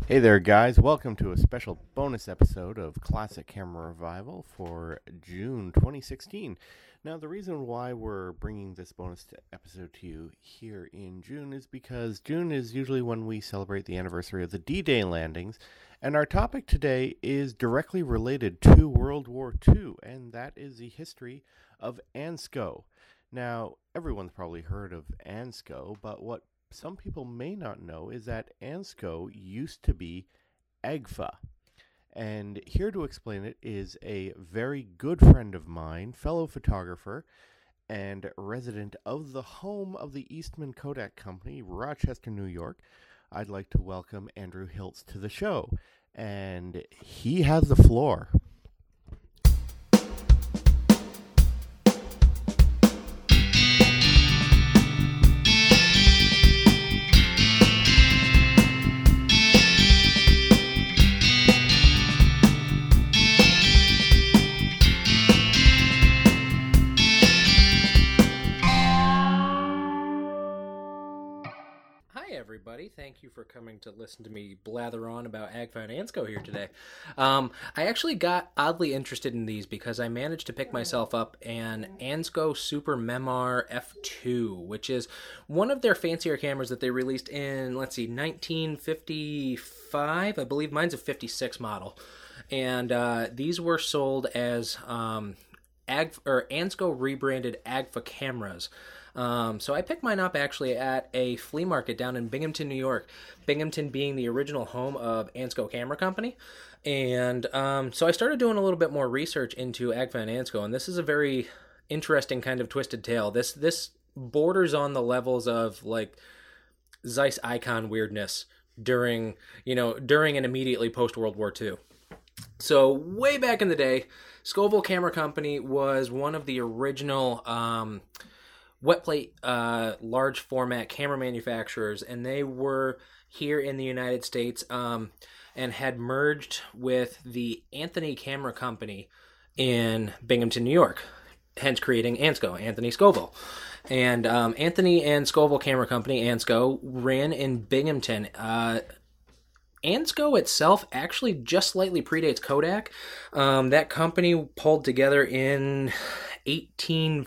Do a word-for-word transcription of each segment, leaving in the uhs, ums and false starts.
Hey there, guys. Welcome to a special bonus episode of Classic Camera Revival for June twenty sixteen. Now, the reason why we're bringing this bonus to episode to you here in June is because June is usually when we celebrate the anniversary of the D-Day landings, and our topic today is directly related to World War Two, and that is the history of ANSCO. Now, everyone's probably heard of ANSCO, but what some people may not know is that ANSCO used to be A G F A. And here to explain it is a very good friend of mine, fellow photographer, and resident of the home of the Eastman Kodak Company, Rochester, New York. I'd like to welcome Andrew Hiltz to the show. And he has the floor. Everybody, thank you for coming to listen to me blather on about A G F A and ANSCO here today. Um, I actually got oddly interested in these because I managed to pick myself up an ANSCO Super Memar F two, which is one of their fancier cameras that they released in, let's see, nineteen fifty-five. I believe mine's a fifty-six model. And uh, these were sold as um, A G F A, or ANSCO rebranded A G F A cameras. Um, so I picked mine up actually at a flea market down in Binghamton, New York. Binghamton being the original home of ANSCO Camera Company. And um, so I started doing a little bit more research into A G F A and ANSCO, and this is a very interesting kind of twisted tale. This this borders on the levels of like Zeiss icon weirdness during, you know, during and immediately post World War Two. So way back in the day, Scoville Camera Company was one of the original Um, wet plate uh, large format camera manufacturers, and they were here in the United States um, and had merged with the Anthony Camera Company in Binghamton, New York, hence creating ANSCO, Anthony Scoville. And um, Anthony and Scoville Camera Company, ANSCO, ran in Binghamton. Uh, ANSCO itself actually just slightly predates Kodak. Um, that company pulled together in eighteen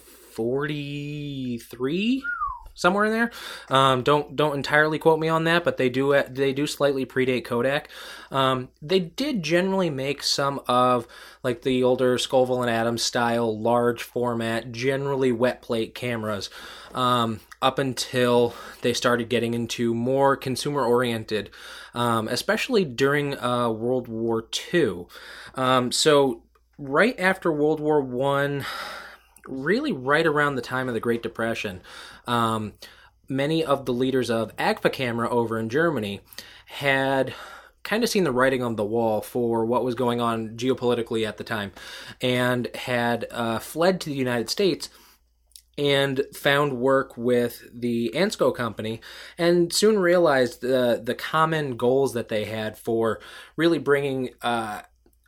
forty-three, somewhere in there. Um, don't don't entirely quote me on that, but they do they do slightly predate Kodak. Um, they did generally make some of like the older Scoville and Adams style large format, generally wet plate cameras, um, up until they started getting into more consumer oriented, um, especially during uh, World War Two. Um, so right after World War One. Really right around the time of the Great Depression, um, many of the leaders of A G F A camera over in Germany had kind of seen the writing on the wall for what was going on geopolitically at the time, and had uh, fled to the United States and found work with the ANSCO company, and soon realized the, the common goals that they had for really bringing uh,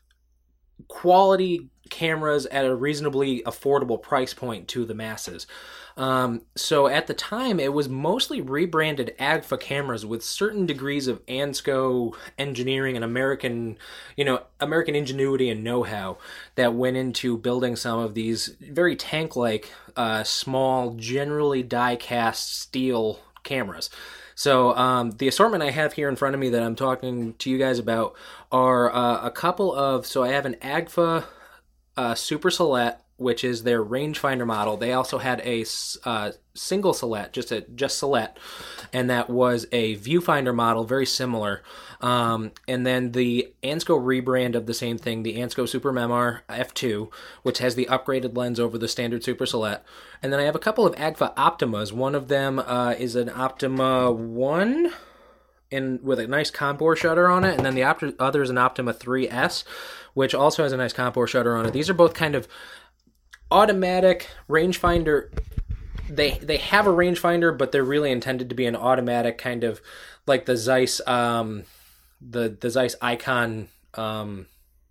quality cameras at a reasonably affordable price point to the masses. Um, so at the time, it was mostly rebranded A G F A cameras with certain degrees of ANSCO engineering and American, you know, American ingenuity and know-how that went into building some of these very tank-like, uh, small, generally die-cast steel cameras. So um, the assortment I have here in front of me that I'm talking to you guys about are uh, a couple of, so I have an A G F A uh, Super Celette, which is their rangefinder model. They also had a uh, single Celette, just a just Celette, and that was a viewfinder model, very similar. Um, and then the ANSCO rebrand of the same thing, the ANSCO Super Memar F two, which has the upgraded lens over the standard Super Celette. And then I have a couple of A G F A Optimas. One of them uh, is an Optima one, and with a nice Compor shutter on it, and then the opt- other is an Optima three S, which also has a nice Compor shutter on it. These are both kind of automatic rangefinder. They they have a rangefinder, but they're really intended to be an automatic kind of like the Zeiss um, the the Zeiss Icon um,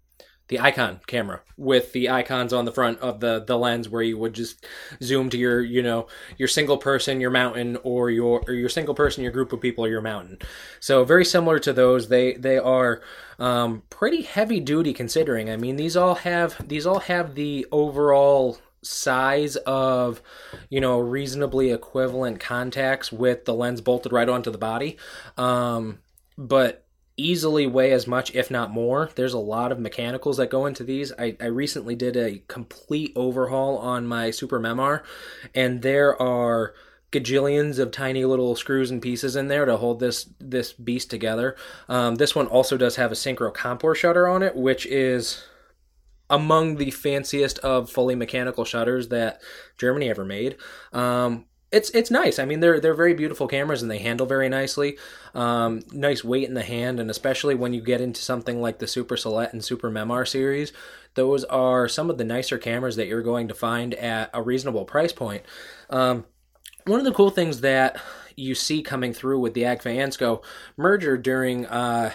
the Icon camera with the icons on the front of the, the lens, where you would just zoom to your, you know, your single person, your mountain, or your or your single person, your group of people, or your mountain. So very similar to those. They they are um, pretty heavy duty considering. I mean, these all have these all have the overall size of, you know, reasonably equivalent contacts with the lens bolted right onto the body, um, but easily weigh as much, if not more. There's a lot of mechanicals that go into these. I, I recently did a complete overhaul on my Super Memar, and there are gajillions of tiny little screws and pieces in there to hold this this beast together. Um, this one also does have a Synchro Compor shutter on it, which is among the fanciest of fully mechanical shutters that Germany ever made. Um, It's it's nice. I mean, they're they're very beautiful cameras, and they handle very nicely. Um, nice weight in the hand, and especially when you get into something like the Super Select and Super Memar series, those are some of the nicer cameras that you're going to find at a reasonable price point. Um, one of the cool things that you see coming through with the Agfa Ansco merger during uh,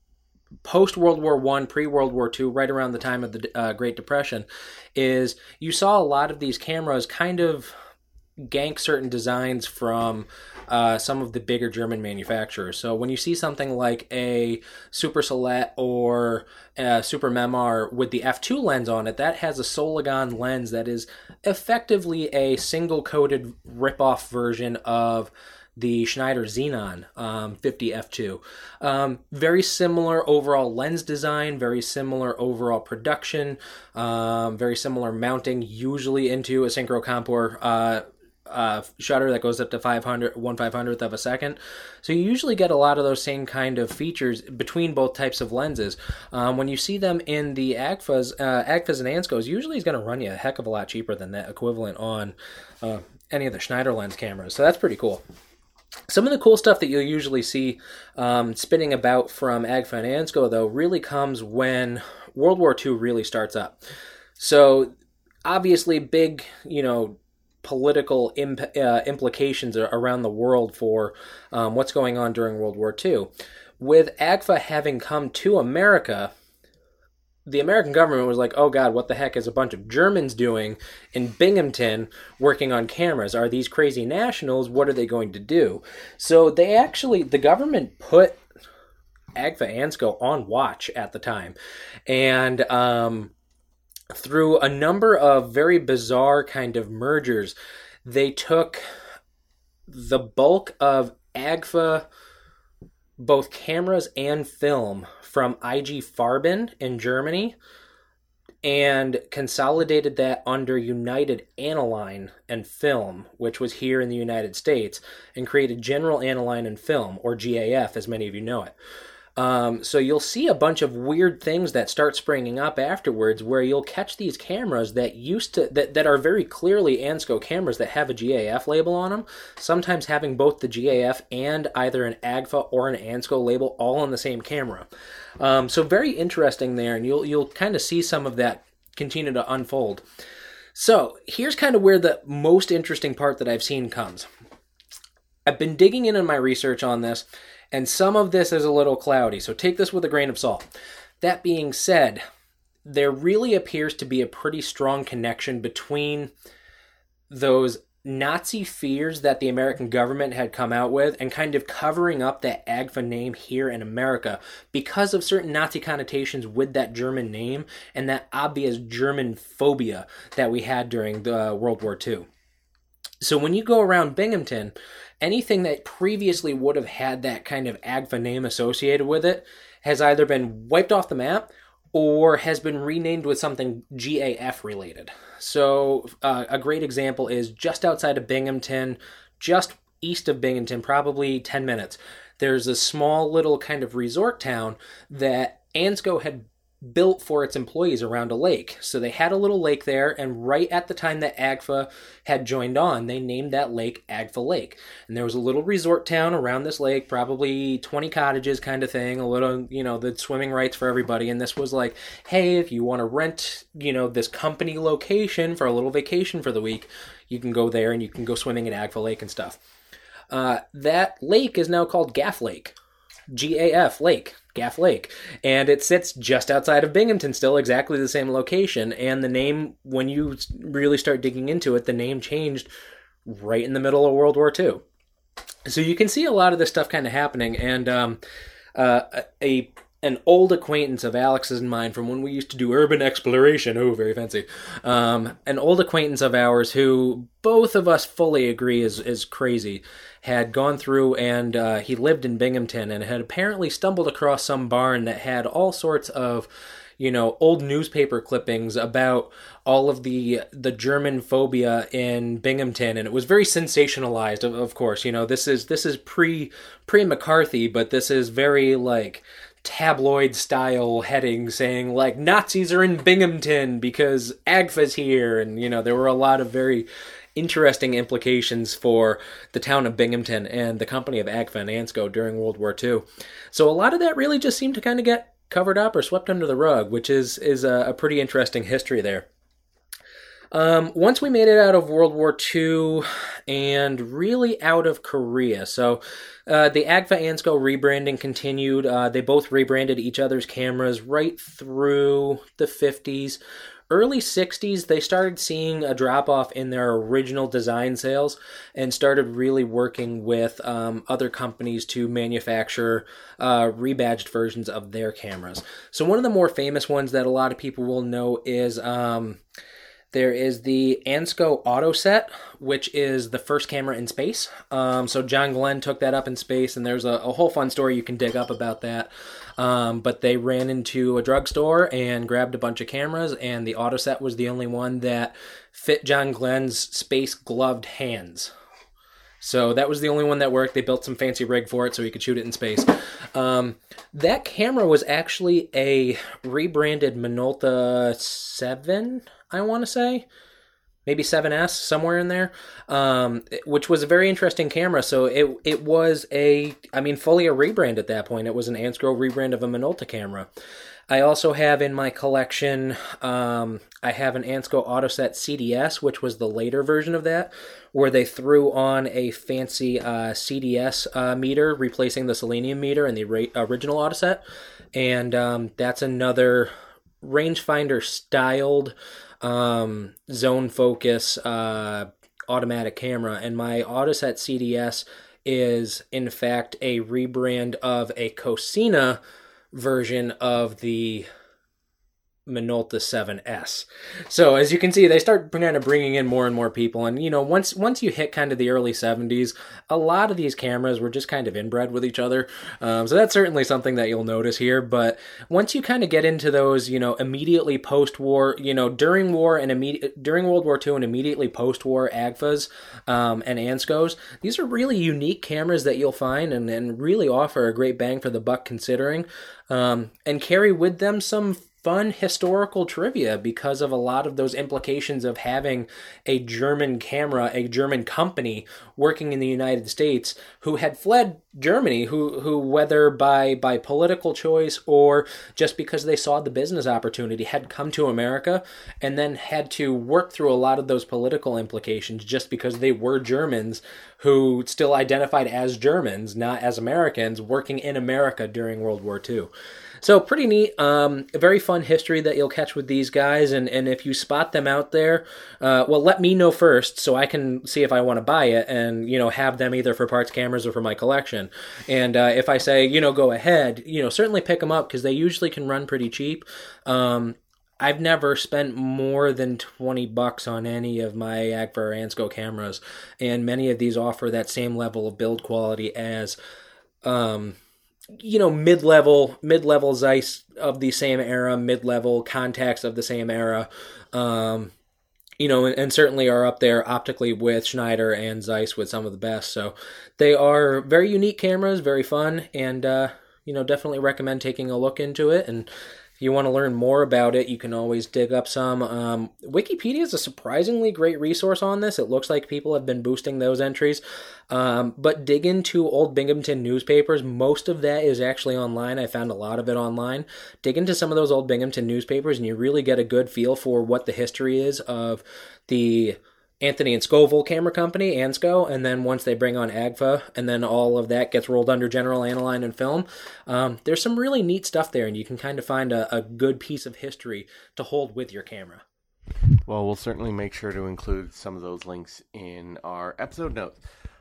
post-World War One, pre-World War Two, right around the time of the uh, Great Depression, is you saw a lot of these cameras kind of gank certain designs from uh, some of the bigger German manufacturers. So when you see something like a Super Select or a Super Memar with the F two lens on it, that has a Soligon lens that is effectively a single-coated rip-off version of the Schneider Xenon um, fifty F two. Um, very similar overall lens design, very similar overall production, um, very similar mounting, usually into a Synchro Compor uh, uh, shutter that goes up to five hundred, one five hundredth of a second. So you usually get a lot of those same kind of features between both types of lenses. Um, when you see them in the Agfas, uh, Agfas and Anscos, usually it's going to run you a heck of a lot cheaper than that equivalent on uh, any of the Schneider lens cameras. So that's pretty cool. Some of the cool stuff that you'll usually see um, spinning about from Agfa and Ansco, though, really comes when World War Two really starts up. So, obviously, big, you know, political imp- uh, implications around the world for um, what's going on during World War Two. With Agfa having come to America, the American government was like, oh God, what the heck is a bunch of Germans doing in Binghamton working on cameras? Are these crazy nationals? What are they going to do? So they actually, the government put Agfa Ansco on watch at the time. And um, through a number of very bizarre kind of mergers, they took the bulk of Agfa, both cameras and film, from I G Farben in Germany, and consolidated that under United Aniline and Film, which was here in the United States, and created General Aniline and Film, or G A F, as many of you know it. Um, so you'll see a bunch of weird things that start springing up afterwards, where you'll catch these cameras that used to that, that are very clearly Ansco cameras that have a G A F label on them, sometimes having both the G A F and either an Agfa or an Ansco label all on the same camera. Um, so very interesting there, and you'll you'll kind of see some of that continue to unfold. So here's kind of where the most interesting part that I've seen comes. I've been digging in in my research on this, and some of this is a little cloudy, so take this with a grain of salt. That being said, there really appears to be a pretty strong connection between those Nazi fears that the American government had come out with and kind of covering up that Agfa name here in America because of certain Nazi connotations with that German name and that obvious German phobia that we had during the World War Two. So when you go around Binghamton, anything that previously would have had that kind of Agfa name associated with it has either been wiped off the map or has been renamed with something G A F related. So uh, a great example is just outside of Binghamton, just east of Binghamton, probably ten minutes, there's a small little kind of resort town that Ansco had built for its employees around a lake. So they had a little lake there, and right at the time that Agfa had joined on, they named that lake Agfa Lake. And there was a little resort town around this lake, probably twenty cottages kind of thing, a little, you know, the swimming rights for everybody. And this was like, hey, if you want to rent, you know, this company location for a little vacation for the week, you can go there and you can go swimming at Agfa Lake and stuff. Uh, that lake is now called Gaff Lake. G A F Lake, Gaff Lake, and it sits just outside of Binghamton, still exactly the same location. And the name, when you really start digging into it, the name changed right in the middle of World War Two. So you can see a lot of this stuff kind of happening. And um, uh, a an old acquaintance of Alex's and mine from when we used to do urban exploration, oh, very fancy, um, an old acquaintance of ours who both of us fully agree is, is crazy, had gone through and uh, he lived in Binghamton and had apparently stumbled across some barn that had all sorts of, you know, old newspaper clippings about all of the the German phobia in Binghamton, and it was very sensationalized. Of, of course, you know, this is this is pre pre McCarthy, but this is very like tabloid style heading saying like Nazis are in Binghamton because A G F A's here, and you know there were a lot of very interesting implications for the town of Binghamton and the company of A G F A and ANSCO during World War Two. So a lot of that really just seemed to kind of get covered up or swept under the rug, which is is a, a pretty interesting history there. Um, once we made it out of World War Two and really out of Korea, so uh, the A G F A ANSCO rebranding continued. Uh, they both rebranded each other's cameras right through the fifties. Early sixties, they started seeing a drop-off in their original design sales and started really working with um, other companies to manufacture uh, rebadged versions of their cameras. So one of the more famous ones that a lot of people will know is... Um, There is the ANSCO AutoSet, which is the first camera in space. Um, so John Glenn took that up in space, and there's a, a whole fun story you can dig up about that. Um, but they ran into a drugstore and grabbed a bunch of cameras, and the AutoSet was the only one that fit John Glenn's space-gloved hands. So that was the only one that worked. They built some fancy rig for it so he could shoot it in space. Um, that camera was actually a rebranded Minolta seven, I want to say. Maybe seven S, somewhere in there, um, which was a very interesting camera. So it it was a, I mean, fully a rebrand at that point. It was an ANSCO rebrand of a Minolta camera. I also have in my collection, um, I have an ANSCO AutoSet C D S, which was the later version of that, where they threw on a fancy uh, C D S uh, meter, replacing the selenium meter in the ra- original AutoSet. And um, that's another rangefinder styled um, zone focus uh, automatic camera. And my AutoSet C D S is, in fact, a rebrand of a Cosina version of the Minolta seven S. So as you can see, they start kind of bringing in more and more people, and you know, once once you hit kind of the early seventies, a lot of these cameras were just kind of inbred with each other. Um, so that's certainly something that you'll notice here. But once you kind of get into those, you know, immediately post-war, you know, during war and immediate during World War Two and immediately post-war A G F As um, and ANSCOs, these are really unique cameras that you'll find and, and really offer a great bang for the buck considering, um, and carry with them some fun historical trivia because of a lot of those implications of having a German camera, a German company working in the United States who had fled Germany, who who whether by by political choice or just because they saw the business opportunity, had come to America and then had to work through a lot of those political implications just because they were Germans who still identified as Germans, not as Americans, working in America during World War Two. So pretty neat, um, a very fun history that you'll catch with these guys, and, and if you spot them out there, uh, well, let me know first so I can see if I want to buy it and, you know, have them either for parts cameras or for my collection. And uh, if I say, you know, go ahead, you know, certainly pick them up because they usually can run pretty cheap. Um, I've never spent more than twenty bucks on any of my A G F A or ANSCO cameras, and many of these offer that same level of build quality as... Um, you know, mid-level, mid-level Zeiss of the same era, mid-level Contax of the same era, um, you know, and, and certainly are up there optically with Schneider and Zeiss with some of the best. So they are very unique cameras, very fun, and, uh, you know, definitely recommend taking a look into it. And if you want to learn more about it, you can always dig up some. Um, Wikipedia is a surprisingly great resource on this. It looks like people have been boosting those entries. Um, but dig into old Binghamton newspapers. Most of that is actually online. I found a lot of it online. Dig into some of those old Binghamton newspapers and you really get a good feel for what the history is of the Anthony and Scoville Camera Company, Ansco, and then once they bring on Agfa, and then all of that gets rolled under General Aniline and Film, um, there's some really neat stuff there, and you can kind of find a, a good piece of history to hold with your camera. Well, we'll certainly make sure to include some of those links in our episode notes.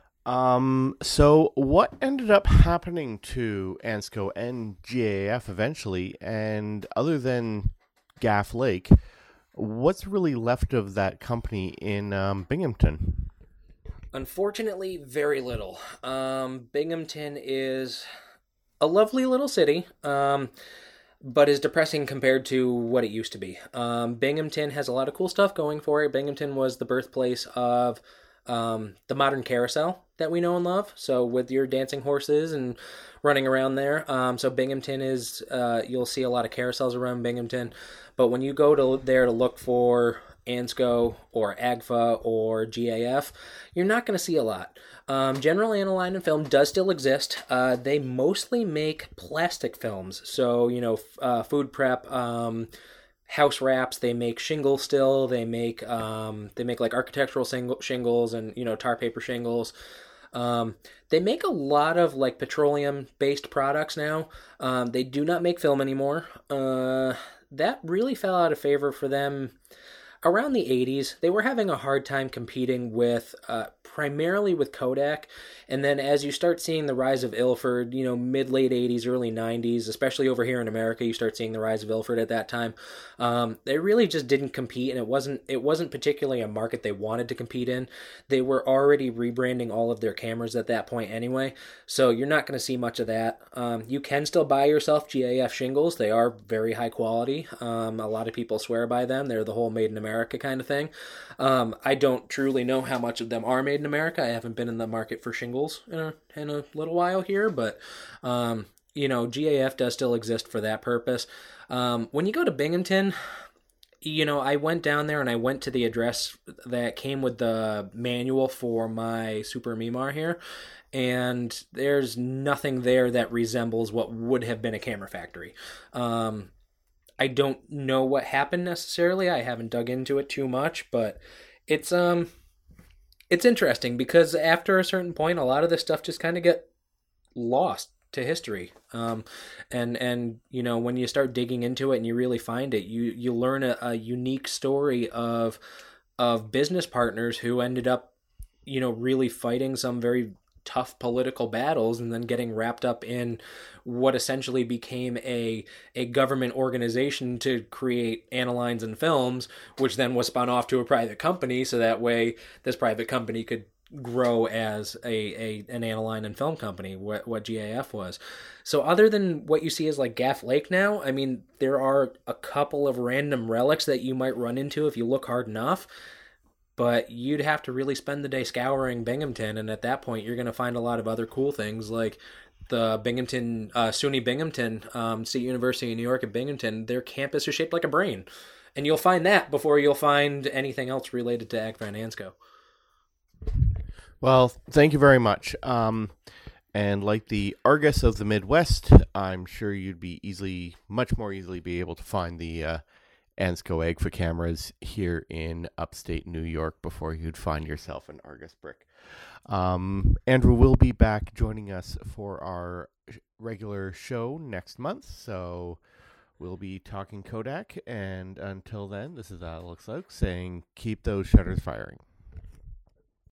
Um, so what ended up happening to Ansco and G A F eventually, and other than Gaff Lake, what's really left of that company in um, Binghamton? Unfortunately, very little. Um, Binghamton is a lovely little city, um, but is depressing compared to what it used to be. Um, Binghamton has a lot of cool stuff going for it. Binghamton was the birthplace of um, the modern carousel that we know and love. So with your dancing horses and running around there. Um, so Binghamton is, uh, you'll see a lot of carousels around Binghamton. But when you go to there to look for Ansco or Agfa or G A F, you're not going to see a lot. Um, General Aniline and Film does still exist. Uh, they mostly make plastic films. So, you know, f- uh, food prep, um, house wraps. They make shingles still. They make um, they make like architectural sing- shingles and, you know, tar paper shingles. Um, they make a lot of like petroleum-based products now. Um, they do not make film anymore. Uh, that really fell out of favor for them around the eighties. They were having a hard time competing with, uh, primarily with Kodak. And then as you start seeing the rise of Ilford, you know, mid-late eighties, early nineties, especially over here in America, you start seeing the rise of Ilford at that time. Um, they really just didn't compete, and it wasn't it wasn't particularly a market they wanted to compete in. They were already rebranding all of their cameras at that point anyway, so you're not going to see much of that. Um, you can still buy yourself G A F shingles. They are very high quality. Um, a lot of people swear by them. They're the whole made in America kind of thing. Um, I don't truly know how much of them are made in America. I haven't been in the market for shingles in a, in a little while here, but, um, you know, G A F does still exist for that purpose. Um, when you go to Binghamton, you know, I went down there and I went to the address that came with the manual for my Super Mimar here, and there's nothing there that resembles what would have been a camera factory. Um, I don't know what happened necessarily. I haven't dug into it too much, but it's um it's interesting because after a certain point, a lot of this stuff just kind of get lost to history. Um, and and you know, when you start digging into it and you really find it, you you learn a, a unique story of of business partners who ended up, you know, really fighting some very tough political battles and then getting wrapped up in what essentially became a a government organization to create Anilines and Films, which then was spun off to a private company, so that way this private company could grow as a, a an Aniline and Film company, what what G A F was. So other than what you see as like Gaff Lake now, I mean, there are a couple of random relics that you might run into if you look hard enough, but you'd have to really spend the day scouring Binghamton, and at that point you're going to find a lot of other cool things like the Binghamton, uh, SUNY Binghamton, um, State University of New York at Binghamton. Their campus is shaped like a brain, and you'll find that before you'll find anything else related to Agfa and Ansco. Well, thank you very much. Um, and like the Argus of the Midwest, I'm sure you'd be easily, much more easily be able to find the uh, Ansco Agfa cameras here in upstate New York before you'd find yourself an Argus brick. Um, Andrew will be back joining us for our regular show next month, so we'll be talking Kodak, and until then, this is Alex Oak saying keep those shutters firing.